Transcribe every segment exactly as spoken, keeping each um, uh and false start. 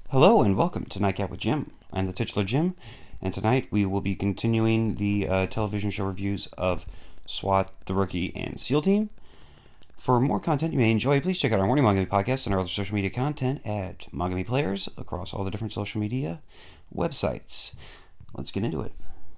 Hello and welcome to Nightcap with Jim. I'm the titular Jim, and tonight we will be continuing the uh, television show reviews of SWAT, The Rookie, and SEAL Team. For more content you may enjoy, please check out our Morning Mangami podcast and our other social media content at Mangami Players across all the different social media websites. Let's get into it.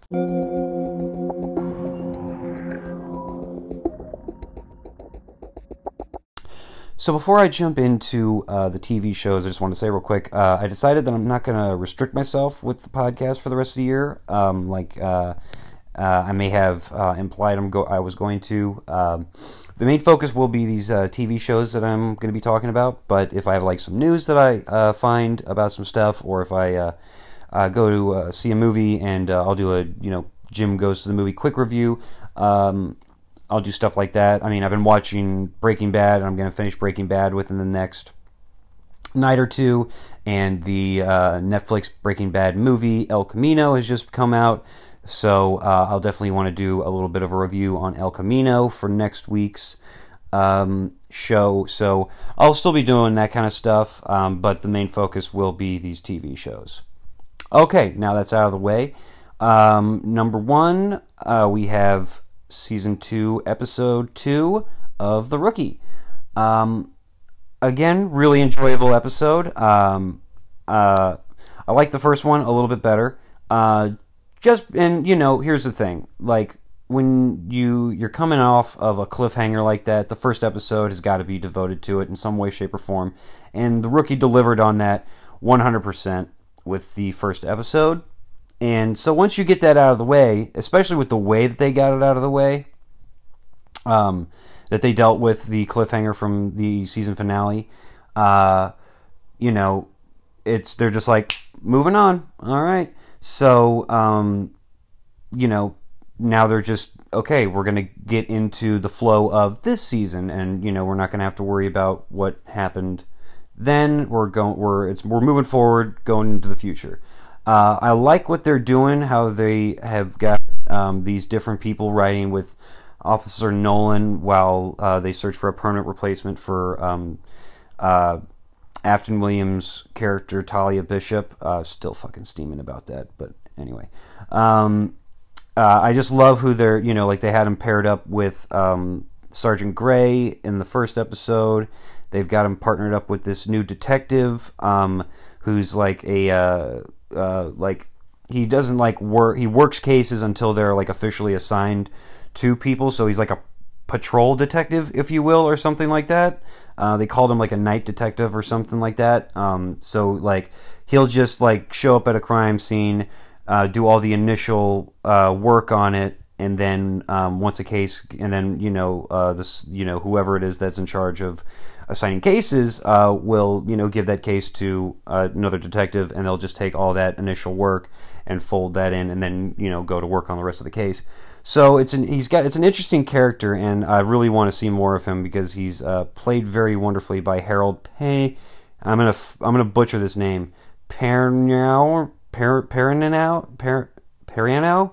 So before I jump into uh, the T V shows, I just want to say real quick, uh, I decided that I'm not going to restrict myself with the podcast for the rest of the year. Um, like uh, uh, I may have uh, implied I'm go- I was going to. Um, the main focus will be these uh, T V shows that I'm going to be talking about. But if I have like some news that I uh, find about some stuff, or if I uh, uh, go to uh, see a movie and uh, I'll do a you know Jim goes to the movie quick review. Um, I'll do stuff like that. I mean, I've been watching Breaking Bad, and I'm going to finish Breaking Bad within the next night or two. And the uh, Netflix Breaking Bad movie, El Camino, has just come out. So uh, I'll definitely want to do a little bit of a review on El Camino for next week's um, show. So I'll still be doing that kind of stuff, um, but the main focus will be these T V shows. Okay, now that's out of the way. Um, number one, uh, we have Season two, Episode two of The Rookie. Um, again, really enjoyable episode. Um, uh, I like the first one a little bit better. Uh, just, and, you know, here's the thing. Like, when you, you're coming off of a cliffhanger like that, the first episode has got to be devoted to it in some way, shape, or form. And The Rookie delivered on that one hundred percent with the first episode. And so once you get that out of the way, especially with the way that they got it out of the way, um, that they dealt with the cliffhanger from the season finale, uh, you know, it's they're just like, moving on. All right. So, um, you know, now they're just, okay, we're going to get into the flow of this season. And, you know, we're not going to have to worry about what happened then. We're going, we're, it's, we're moving forward, going into the future. Uh, I like what they're doing, how they have got um, these different people riding with Officer Nolan while uh, they search for a permanent replacement for um, uh, Afton Williams' character, Talia Bishop. Uh, still fucking steaming about that, but anyway. Um, uh, I just love who they're, you know, like they had him paired up with um, Sergeant Gray in the first episode. They've got him partnered up with this new detective um, who's like a... Uh, Uh, like he doesn't like work. He works cases until they're like officially assigned to people. So he's like a patrol detective, if you will, or something like that. Uh, they called him like a night detective or something like that. Um, so like he'll just like show up at a crime scene, uh, do all the initial uh, work on it, and then um, once a case, and then you know uh, this, you know whoever it is that's in charge of assigning cases uh, will, you know, give that case to uh, another detective, and they'll just take all that initial work and fold that in, and then, you know, go to work on the rest of the case. So it's an he's got it's an interesting character, and I really want to see more of him because he's uh, played very wonderfully by Harold Pay. I'm gonna I'm gonna butcher this name, Perrineau, Per Perrineau, Per Perrineau.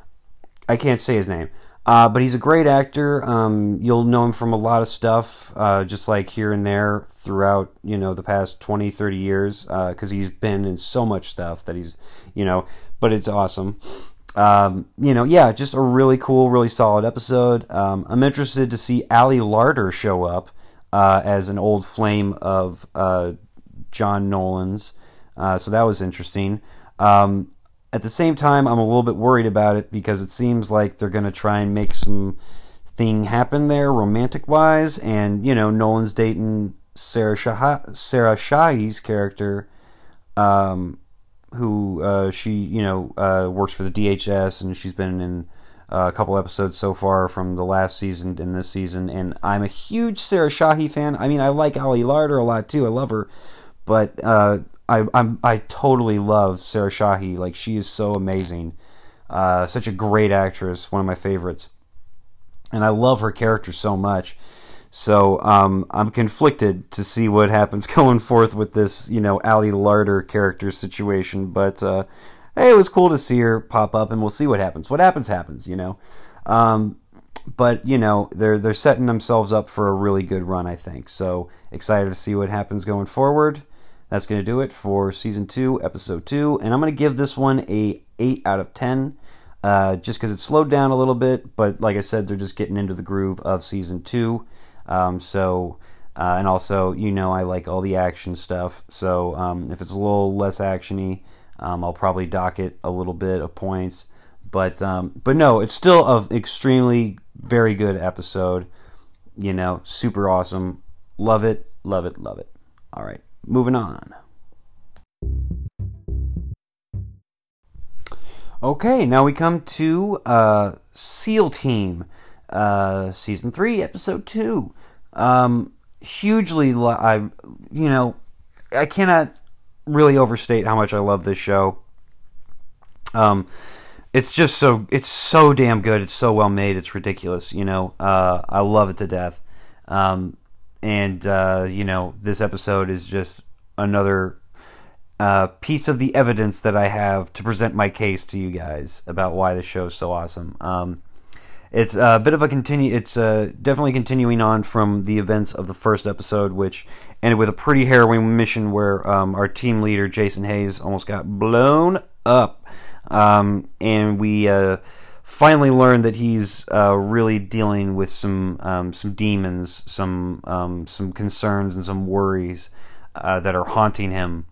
I can't say his name. Uh, but he's a great actor. Um, you'll know him from a lot of stuff, uh, just like here and there throughout, you know, the past twenty, thirty years, because uh, he's been in so much stuff that he's, you know, but it's awesome. Um, you know, yeah, just a really cool, really solid episode. Um, I'm interested to see Ali Larter show up uh, as an old flame of uh, John Nolan's. Uh, so that was interesting. Um, At the same time, I'm a little bit worried about it because it seems like they're going to try and make some thing happen there romantic-wise. And, you know, Nolan's dating Sarah, Shah- Sarah Shahi's character, um, who uh, she, you know, uh, works for the D H S, and she's been in uh, a couple episodes so far from the last season and this season. And I'm a huge Sarah Shahi fan. I mean, I like Ali Larter a lot, too. I love her. But... Uh, I I'm, I totally love Sarah Shahi. Like, she is so amazing. Uh, such a great actress. One of my favorites. And I love her character so much. So um, I'm conflicted to see what happens going forth with this, you know, Ali Larter character situation. But, uh, hey, it was cool to see her pop up, and we'll see what happens. What happens, happens, you know. Um, but, you know, they're, they're setting themselves up for a really good run, I think. So excited to see what happens going forward. that's going to do it for season two, episode two, and I'm going to give this one a eight out of ten, uh, just because it slowed down a little bit, but like I said, they're just getting into the groove of season two, um, so, uh, and also, you know, I like all the action stuff, so um, if it's a little less actiony, um, I'll probably dock it a little bit of points, but, um, but no, it's still an extremely very good episode, you know, super awesome, love it, love it, love it. All right, moving on. Okay, now we come to uh, SEAL Team, uh, season three, episode two. Um, hugely, lo- I, you know, I cannot really overstate how much I love this show. Um, it's just so it's so damn good. It's so well made. It's ridiculous. You know, uh, I love it to death. Um, And, uh, you know, this episode is just another uh, piece of the evidence that I have to present my case to you guys about why the show is so awesome. Um, it's a bit of a continue. It's uh, definitely continuing on from the events of the first episode, which ended with a pretty harrowing mission where um, our team leader, Jason Hayes, almost got blown up. Um, and we... Uh, finally learned that he's uh, really dealing with some um, some demons, some um, some concerns and some worries uh, that are haunting him.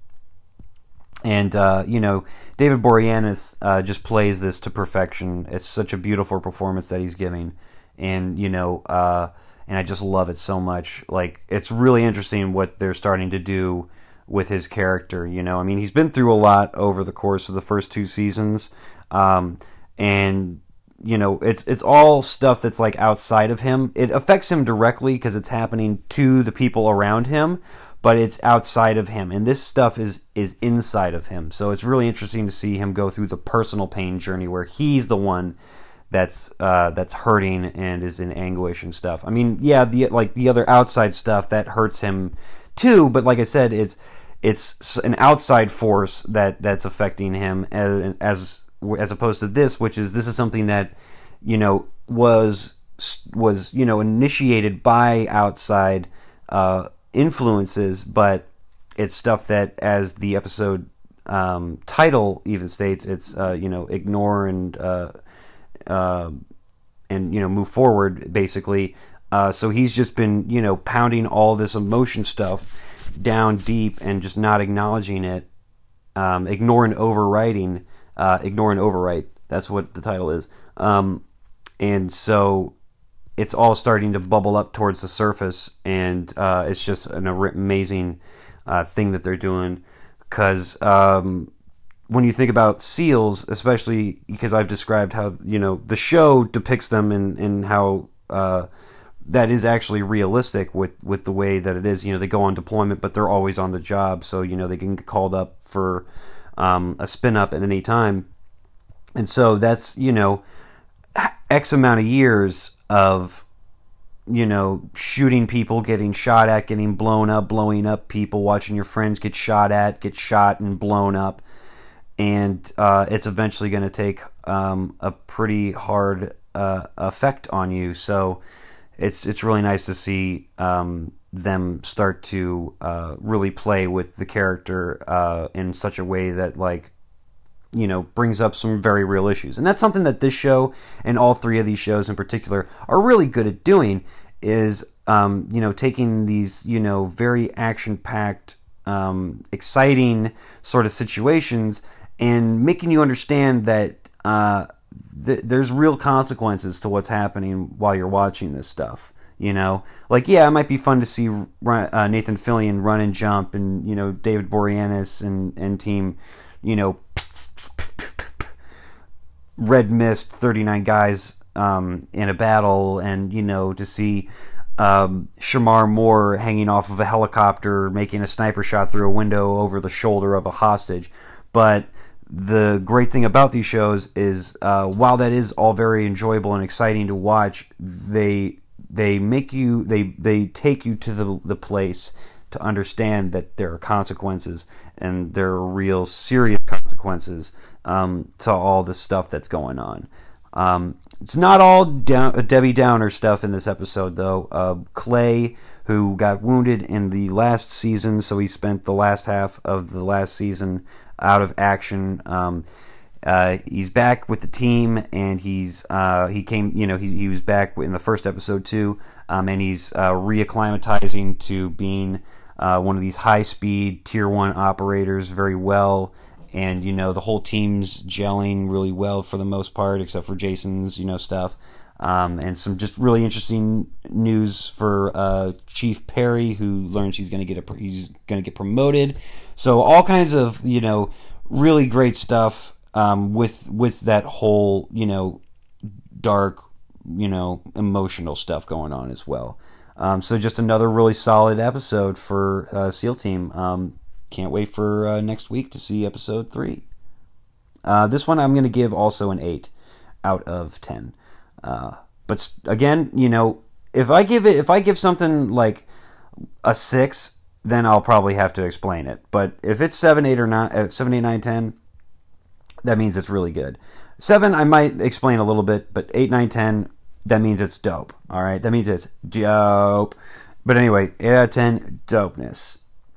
And uh, you know, David Boreanaz uh, just plays this to perfection. It's such a beautiful performance that he's giving, and you know, uh, and I just love it so much. Like, it's really interesting what they're starting to do with his character. You know, I mean, he's been through a lot over the course of the first two seasons. Um, And, you know, it's it's all stuff that's, like, outside of him. It affects him directly because it's happening to the people around him, but it's outside of him. And this stuff is, is inside of him. So it's really interesting to see him go through the personal pain journey where he's the one that's uh, that's hurting and is in anguish and stuff. I mean, yeah, the like the other outside stuff, that hurts him too, but like I said, it's it's an outside force that, that's affecting him as, as as opposed to this, which is this is something that, you know, was was you know initiated by outside uh, influences, but it's stuff that, as the episode um, title even states, it's uh, you know ignore and uh, uh, and you know move forward basically. Uh, so he's just been you know pounding all this emotion stuff down deep and just not acknowledging it, um, ignore and overriding. Uh, ignore and overwrite. That's what the title is. Um, and so it's all starting to bubble up towards the surface, and uh, it's just an amazing uh, thing that they're doing. Because um, when you think about SEALs, especially because I've described how you know the show depicts them and and how uh, that is actually realistic with, with the way that it is. You know, they go on deployment, but they're always on the job, so you know they can get called up for Um, a spin up at any time. And so that's, you know, X amount of years of, you know, shooting people, getting shot at, getting blown up, blowing up people, watching your friends get shot at, get shot and blown up. And uh, it's eventually going to take um, a pretty hard uh, effect on you. So it's, it's really nice to see um, them start to uh, really play with the character uh, in such a way that, like, you know, brings up some very real issues. And that's something that this show, and all three of these shows in particular, are really good at doing, is, um, you know, taking these, you know, very action-packed, um, exciting sort of situations and making you understand that uh, th- there's real consequences to what's happening while you're watching this stuff. You know, like, yeah, it might be fun to see uh, Nathan Fillion run and jump, and, you know, David Boreanaz and, and team, you know, red mist, thirty-nine guys um, in a battle, and, you know, to see um, Shamar Moore hanging off of a helicopter, making a sniper shot through a window over the shoulder of a hostage. But the great thing about these shows is, uh, while that is all very enjoyable and exciting to watch, they... They make you, they they take you to the the place to understand that there are consequences, and there are real serious consequences um, to all the stuff that's going on. Um, it's not all down, Debbie Downer stuff in this episode, though. Uh, Clay, who got wounded in the last season, so he spent the last half of the last season out of action. Um, uh, he's back with the team, and he's uh, he came, you know, he he was back in the first episode too, um, and he's uh, reacclimatizing to being uh, one of these high-speed tier one operators very well. And, you know, the whole team's gelling really well for the most part, except for Jason's, you know, stuff. Um, and some just really interesting news for uh, Chief Perry, who learns he's going to get a, he's going to get promoted. So all kinds of, you know, really great stuff um, with with that whole, you know, dark, you know, emotional stuff going on as well. Um, so just another really solid episode for uh, SEAL Team. Um, Can't wait for uh, next week to see episode three. Uh, this one I'm going to give also an eight out of ten. Uh, but again, you know, if I give it, if I give something like a six, then I'll probably have to explain it. But if it's seven, eight, or nine, uh, seven, eight, nine, ten, that means it's really good. Seven, I might explain a little bit, but eight, nine, ten, that means it's dope. All right, that means it's dope. But anyway, eight out of ten, dopeness.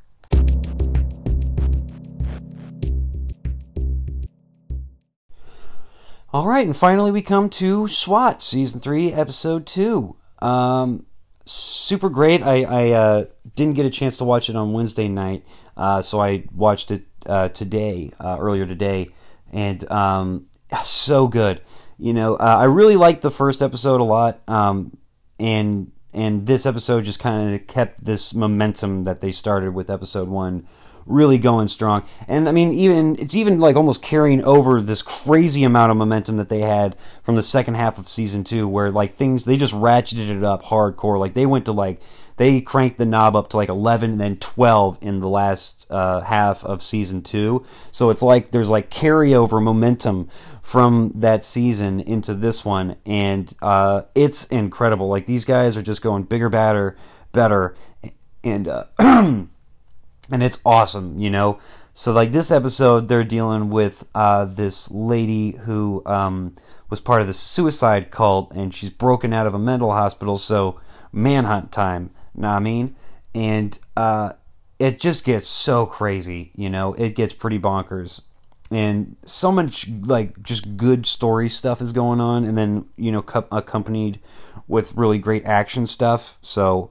All right, and finally we come to SWAT Season three, Episode two. Um, super great. I, I uh, didn't get a chance to watch it on Wednesday night, uh, so I watched it uh, today, uh, earlier today, and um, so good. You know, uh, I really liked the first episode a lot, um, and and this episode just kind of kept this momentum that they started with Episode one really going strong. And I mean, even it's even like almost carrying over this crazy amount of momentum that they had from the second half of season two, where like things, they just ratcheted it up hardcore. Like they went to like, they cranked the knob up to like eleven and then twelve in the last uh, half of season two. So it's like there's like carryover momentum from that season into this one, and uh, it's incredible. Like these guys are just going bigger, badder, better, and uh, and it's awesome, you know. So like this episode, they're dealing with uh, this lady who um, was part of the suicide cult, and she's broken out of a mental hospital. So manhunt time, know what I mean? And uh, it just gets so crazy, you know. It gets pretty bonkers, and so much like just good story stuff is going on, and then you know co- accompanied with really great action stuff. So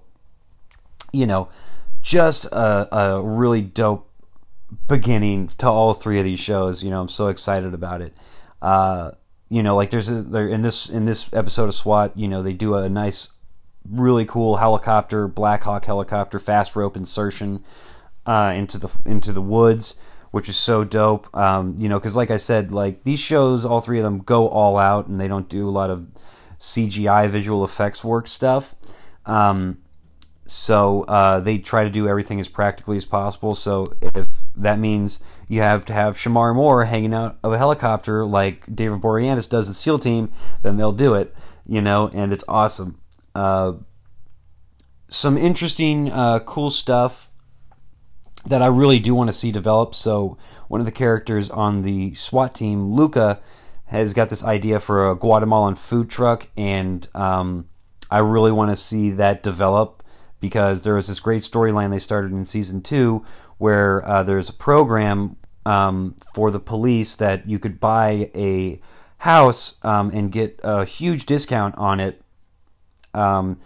you know. Just a, a really dope beginning to all three of these shows. You know, I'm so excited about it. Uh, you know, like there's a, there in this in this episode of SWAT, you know, they do a nice, really cool helicopter, Black Hawk helicopter, fast rope insertion uh, into the into the woods, which is so dope. Um, you know, because like I said, like these shows, all three of them go all out, and they don't do a lot of C G I visual effects work stuff. Um, So uh, they try to do everything as practically as possible. So if that means you have to have Shamar Moore hanging out of a helicopter like David Boreanaz does in SEAL Team, then they'll do it, you know, and it's awesome. Uh, some interesting, uh, cool stuff that I really do want to see develop. So one of the characters on the SWAT team, Luca, has got this idea for a Guatemalan food truck, and um, I really want to see that develop. Because there was this great storyline they started in season two where uh, there's a program um, for the police that you could buy a house um, and get a huge discount on it um,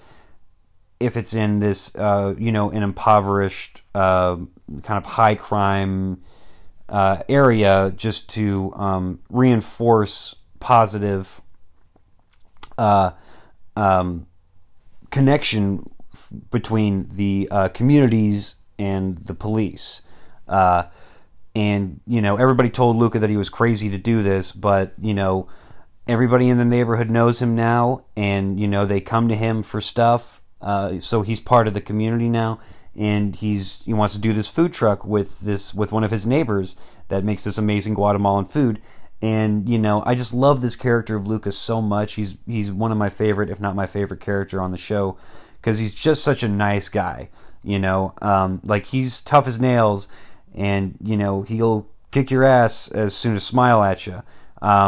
if it's in this, uh, you know, an impoverished, uh, kind of high crime uh, area, just to um, reinforce positive uh, um, connection between the uh, communities and the police. Uh, and, you know, everybody told Luca that he was crazy to do this, but, you know, everybody in the neighborhood knows him now, and, you know, they come to him for stuff. Uh, so he's part of the community now, and he's he wants to do this food truck with this with one of his neighbors that makes this amazing Guatemalan food. And, you know, I just love this character of Luca so much. He's he's one of my favorite, if not my favorite character on the show, because he's just such a nice guy, you know, um, like he's tough as nails, and, you know, he'll kick your ass as soon as smile at you. Um,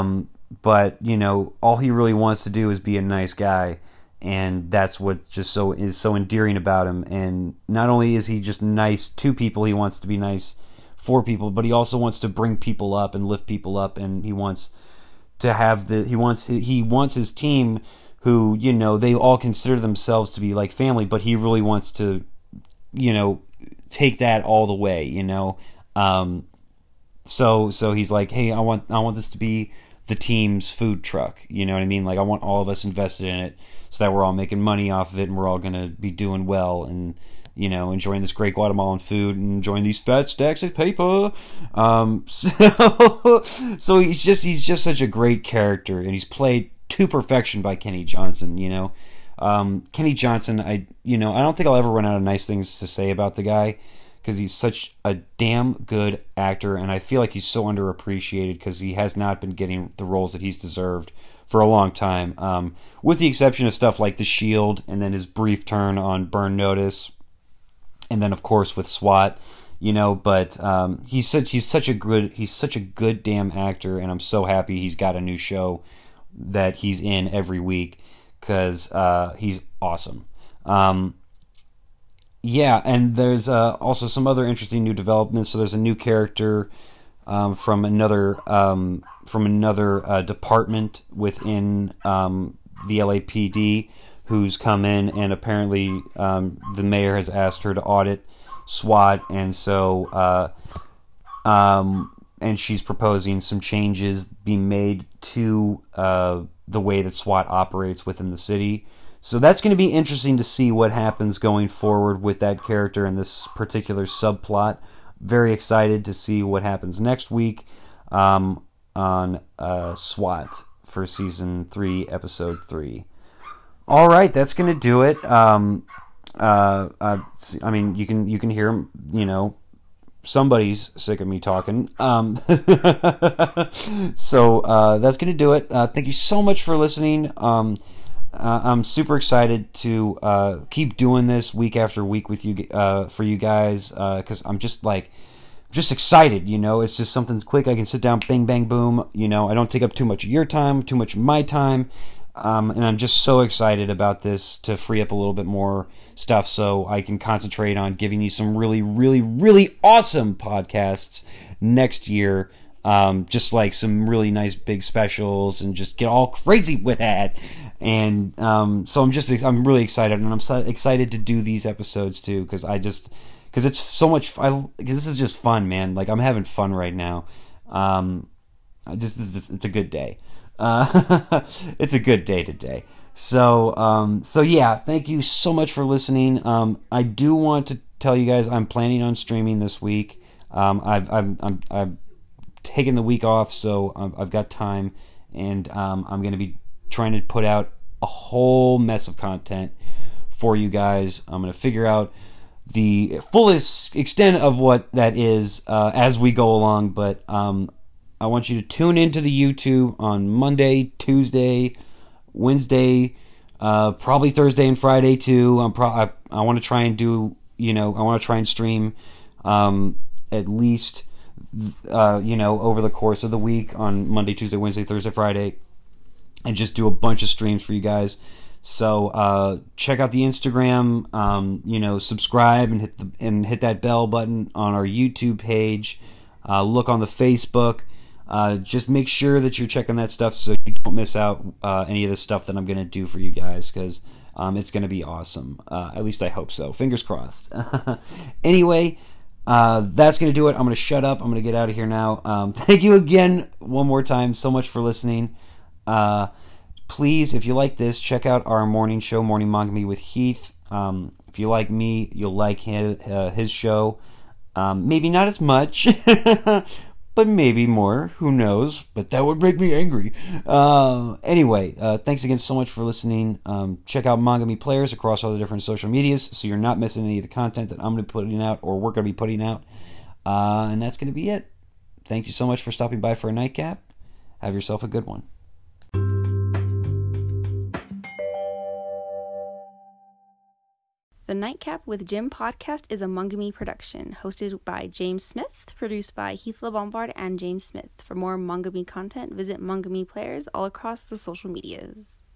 but you know, all he really wants to do is be a nice guy, and that's what just so is so endearing about him. And not only is he just nice to people, he wants to be nice for people, but he also wants to bring people up and lift people up, and he wants to have the he wants he wants his team, who, you know, they all consider themselves to be like family, but he really wants to, you know, take that all the way, you know. Um, so so he's like, hey, I want I want this to be the team's food truck, you know what I mean? Like, I want all of us invested in it so that we're all making money off of it, and we're all gonna be doing well, and, you know, enjoying this great Guatemalan food and enjoying these fat stacks of paper. Um, so, so he's just he's just such a great character, and he's played to perfection by Kenny Johnson. You know, um, Kenny Johnson. I you know I don't think I'll ever run out of nice things to say about the guy, because he's such a damn good actor, and I feel like he's so underappreciated because he has not been getting the roles that he's deserved for a long time. Um, with the exception of stuff like The Shield, and then his brief turn on Burn Notice, and then of course with SWAT, you know. But um, he's such he's such a good he's such a good damn actor, and I'm so happy he's got a new show that he's in every week, because uh, he's awesome. Um, yeah, and there's uh, also some other interesting new developments. So there's a new character um, from another um, from another uh, department within um, the L A P D, who's come in, and apparently um, the mayor has asked her to audit SWAT, and so uh, um, and she's proposing some changes being made to uh, the way that SWAT operates within the city. So that's going to be interesting to see what happens going forward with that character and this particular subplot. Very excited to see what happens next week um, on uh, SWAT for season three, episode three. All right, that's going to do it. Um, uh, uh, I mean, you can you can hear, you know, somebody's sick of me talking. Um, so uh, that's going to do it. Uh, thank you so much for listening. Um, uh, I'm super excited to uh, keep doing this week after week with you uh, for you guys, because uh, I'm just like just excited. You know, it's just something quick. I can sit down, bang, bang, boom. You know, I don't take up too much of your time, too much of my time. Um, and I'm just so excited about this to free up a little bit more stuff so I can concentrate on giving you some really, really, really awesome podcasts next year. Um, just like some really nice big specials, and just get all crazy with that. And um, so I'm just I'm really excited, and I'm so excited to do these episodes too, because I just because it's so much. I this is just fun, man. Like, I'm having fun right now. Um, I just it's, it's a good day. Uh, it's a good day today. So, um, so yeah, thank you so much for listening. Um, I do want to tell you guys I'm planning on streaming this week. Um, I've, I've, I'm, I've taken the week off, so I've, I've got time, and um, I'm going to be trying to put out a whole mess of content for you guys. I'm going to figure out the fullest extent of what that is uh, as we go along, but um, I want you to tune into the YouTube on Monday, Tuesday, Wednesday, uh, probably Thursday and Friday too. I'm pro- I, I want to try and do, you know, I want to try and stream um, at least, uh, you know, over the course of the week on Monday, Tuesday, Wednesday, Thursday, Friday, and just do a bunch of streams for you guys. So uh, check out the Instagram, um, you know, subscribe and hit the and hit that bell button on our YouTube page. Uh, look on the Facebook. Uh, just make sure that you're checking that stuff so you don't miss out uh, any of the stuff that I'm going to do for you guys, because um, it's going to be awesome. Uh, at least I hope so. Fingers crossed. Anyway, uh, that's going to do it. I'm going to shut up. I'm going to get out of here now. Um, thank you again one more time so much for listening. Uh, please, if you like this, check out our morning show, Morning Mangami with Heath. Um, if you like me, you'll like his, uh, his show. Um, maybe not as much. But maybe more, who knows, but that would make me angry. Uh, anyway, uh, thanks again so much for listening. Um, check out Mangami Players across all the different social medias so you're not missing any of the content that I'm going to be putting out or we're going to be putting out. Uh, and that's going to be it. Thank you so much for stopping by for a nightcap. Have yourself a good one. The Nightcap with Jim podcast is a Mungamy production, hosted by James Smith, produced by Heath LeBombard and James Smith. For more Mungamy content, visit Mungamy Players all across the social medias.